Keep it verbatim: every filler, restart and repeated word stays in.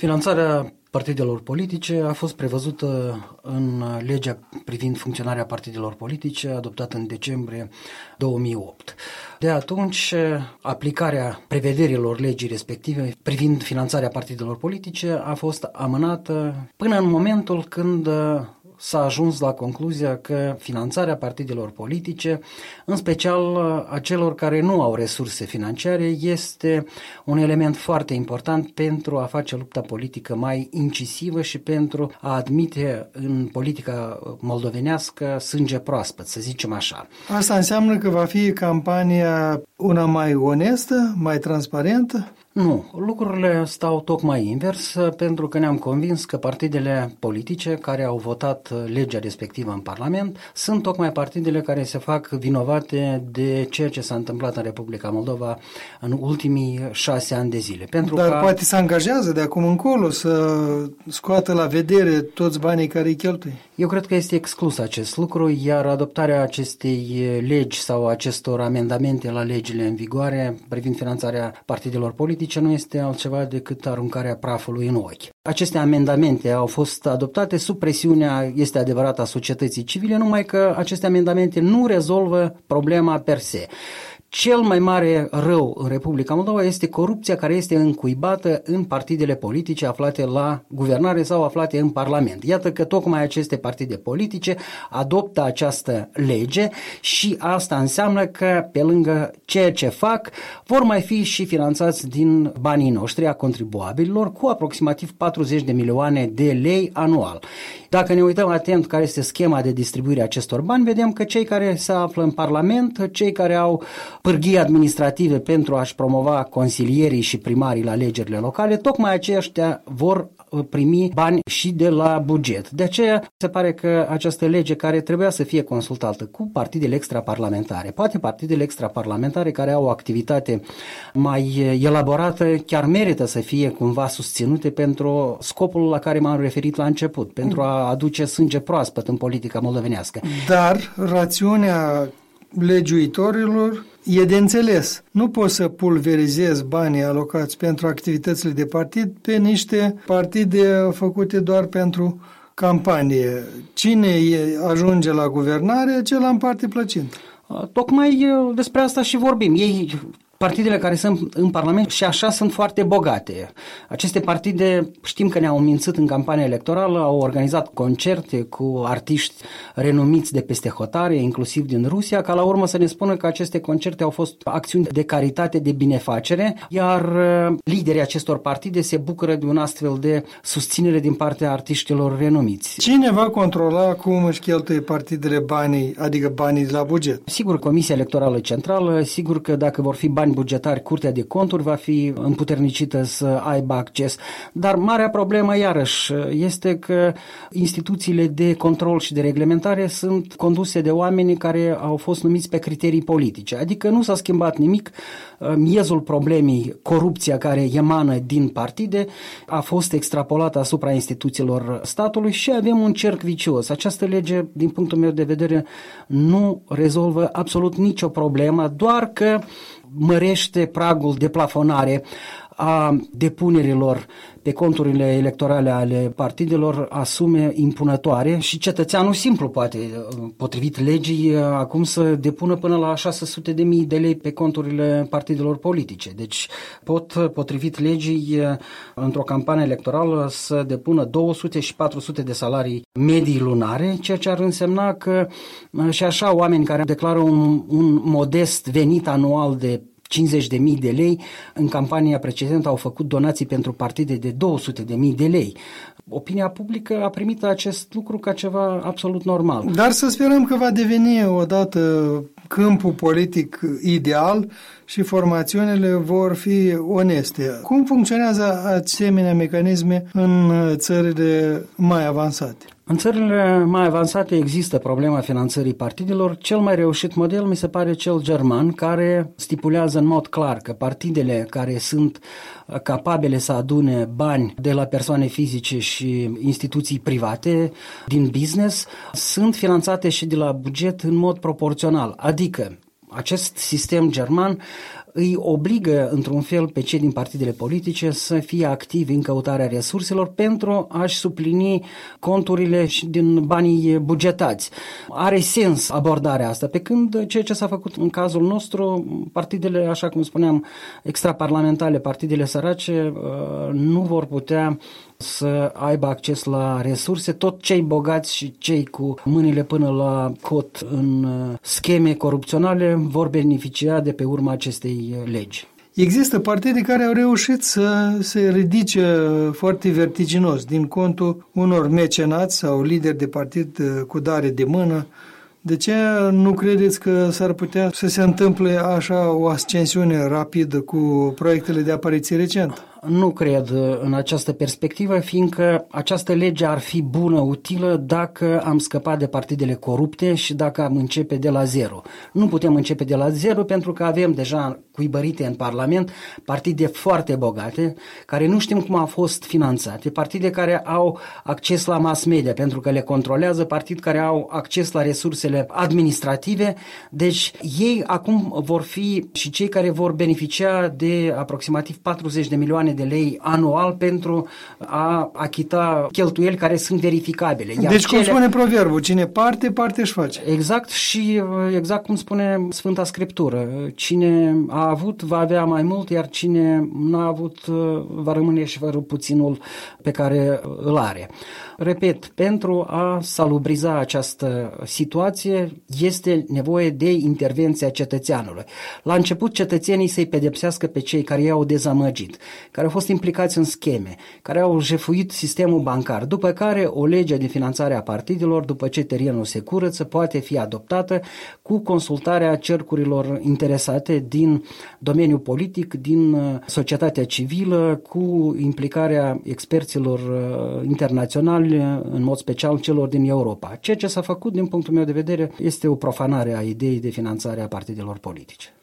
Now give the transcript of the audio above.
Finanțarea partidelor politice a fost prevăzută în legea privind funcționarea partidelor politice, adoptată în decembrie două mii opt. De atunci, aplicarea prevederilor legii respective privind finanțarea partidelor politice a fost amânată până în momentul când s-a ajuns la concluzia că finanțarea partidelor politice, în special a celor care nu au resurse financiare, este un element foarte important pentru a face lupta politică mai incisivă și pentru a admite în politica moldovenească sânge proaspăt, să zicem așa. Asta înseamnă că va fi campania una mai onestă, mai transparentă? Nu, lucrurile stau tocmai invers, pentru că ne-am convins că partidele politice care au votat legea respectivă în Parlament sunt tocmai partidele care se fac vinovate de ceea ce s-a întâmplat în Republica Moldova în ultimii șase ani de zile. Pentru Dar că poate se angajează de acum încolo să scoată la vedere toți banii care îi cheltuie. Eu cred că este exclus acest lucru, iar adoptarea acestei legi sau acestor amendamente la legile în vigoare privind finanțarea partidelor politice ce nu este altceva decât aruncarea prafului în ochi. Aceste amendamente au fost adoptate sub presiunea, este adevărat, a societății civile, numai că aceste amendamente nu rezolvă problema per se. Cel mai mare rău în Republica Moldova este corupția care este încuibată în partidele politice aflate la guvernare sau aflate în Parlament. Iată că tocmai aceste partide politice adoptă această lege și asta înseamnă că pe lângă ceea ce fac vor mai fi și finanțați din banii noștri a contribuabililor cu aproximativ patruzeci de milioane de lei anual. Dacă ne uităm atent care este schema de distribuire a acestor bani, vedem că cei care se află în Parlament, cei care au pârghii administrative pentru a-și promova consilierii și primarii la alegerile locale, tocmai aceștia vor primi bani și de la buget. De aceea se pare că această lege care trebuia să fie consultată cu partidele extraparlamentare, poate partidele extraparlamentare care au o activitate mai elaborată, chiar merită să fie cumva susținute pentru scopul la care m-am referit la început, pentru a aduce sânge proaspăt în politica moldovenească. Dar rațiunea legiuitorilor e de înțeles. Nu poți să pulverizezi banii alocați pentru activitățile de partid pe niște partide făcute doar pentru campanie. Cine ajunge la guvernare, acela împarte plăcintă. Tocmai despre asta și vorbim. Ei, partidele care sunt în Parlament și așa sunt foarte bogate. Aceste partide știm că ne-au mințit în campania electorală, au organizat concerte cu artiști renumiți de peste hotare, inclusiv din Rusia, ca la urmă să ne spună că aceste concerte au fost acțiuni de caritate, de binefacere, iar liderii acestor partide se bucură de un astfel de susținere din partea artiștilor renumiți. Cine va controla cum își cheltuie partidele banii, adică banii de la buget? Sigur, Comisia Electorală Centrală, sigur că dacă vor fi bani bugetari, Curtea de Conturi va fi împuternicită să aibă acces, dar marea problemă iarăși este că instituțiile de control și de reglementare sunt conduse de oameni care au fost numiți pe criterii politice, adică nu s-a schimbat nimic, miezul problemei, corupția care emană din partide, a fost extrapolată asupra instituțiilor statului și avem un cerc vicios. Această lege, din punctul meu de vedere, nu rezolvă absolut nicio problemă, doar că mărește pragul de plafonare a depunerilor pe conturile electorale ale partidelor a sume impunătoare și cetățeanul simplu poate, potrivit legii, acum să depună până la șase sute de mii de lei pe conturile partidelor politice. Deci pot, potrivit legii, într-o campanie electorală să depună două sute și patru sute de salarii medii lunare, ceea ce ar însemna că și așa oameni care declară un, un modest venit anual de cincizeci de mii de lei, în campania precedentă au făcut donații pentru partide de două sute de mii de lei. Opinia publică a primit acest lucru ca ceva absolut normal. Dar să sperăm că va deveni odată câmpul politic ideal și formațiunile vor fi oneste. Cum funcționează asemenea mecanisme în țările mai avansate? În țările mai avansate există problema finanțării partidelor. Cel mai reușit model mi se pare cel german, care stipulează în mod clar că partidele care sunt capabile să adune bani de la persoane fizice și instituții private din business sunt finanțate și de la buget în mod proporțional. Adică acest sistem german îi obligă într-un fel pe cei din partidele politice să fie activi în căutarea resurselor pentru a-și suplini conturile din banii bugetați. Are sens abordarea asta, pe când ceea ce s-a făcut în cazul nostru, partidele, așa cum spuneam, extraparlamentare, partidele sărace, nu vor putea să aibă acces la resurse. Tot cei bogați și cei cu mâinile până la cot în scheme corupționale vor beneficia de pe urma acestei legi. Există partide care au reușit să se ridice foarte vertiginos din contul unor mecenați sau lideri de partid cu dare de mână. De ce nu credeți că s-ar putea să se întâmple așa o ascensiune rapidă cu proiectele de apariție recentă? Nu cred în această perspectivă, fiindcă această lege ar fi bună, utilă, dacă am scăpat de partidele corupte și dacă am începe de la zero. Nu putem începe de la zero pentru că avem deja cuibărite în Parlament partide foarte bogate, care nu știm cum au fost finanțate, partide care au acces la mass media pentru că le controlează, partide care au acces la resursele administrative, deci ei acum vor fi și cei care vor beneficia de aproximativ patruzeci de milioane de lei anual pentru a achita cheltuieli care sunt verificabile. Iar deci, cele... cum spune proverbul, cine parte, parte își face. Exact, și exact cum spune Sfânta Scriptură, cine a avut va avea mai mult, iar cine n-a avut va rămâne și fără puținul pe care îl are. Repet, pentru a salubriza această situație este nevoie de intervenția cetățeanului. La început cetățenii să-i pedepsească pe cei care i-au dezamăgit, care au fost implicați în scheme, care au jefuit sistemul bancar, după care o lege de finanțare a partidelor, după ce terenul se curăță, poate fi adoptată cu consultarea cercurilor interesate din domeniul politic, din societatea civilă, cu implicarea experților internaționali, în mod special celor din Europa. Ceea ce s-a făcut, din punctul meu de vedere, este o profanare a ideii de finanțare a partidelor politice.